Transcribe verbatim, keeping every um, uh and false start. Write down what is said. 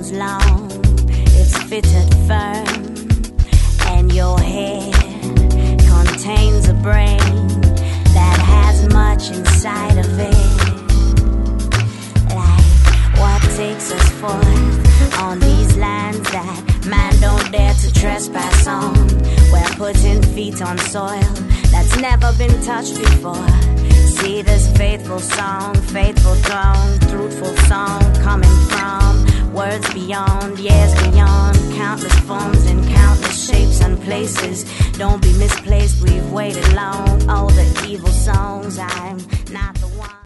bones long, it's fitted firm, and your head contains a brain that has much inside of it. Like what takes us forth on these lands that man don't dare to trespass on. We're putting feet on soil that's never been touched before. See this faithful song, faithful throne, truthful song coming from words beyond, years beyond, countless forms in countless shapes and places. Don't be misplaced, we've waited long. All the evil songs, I'm not the one.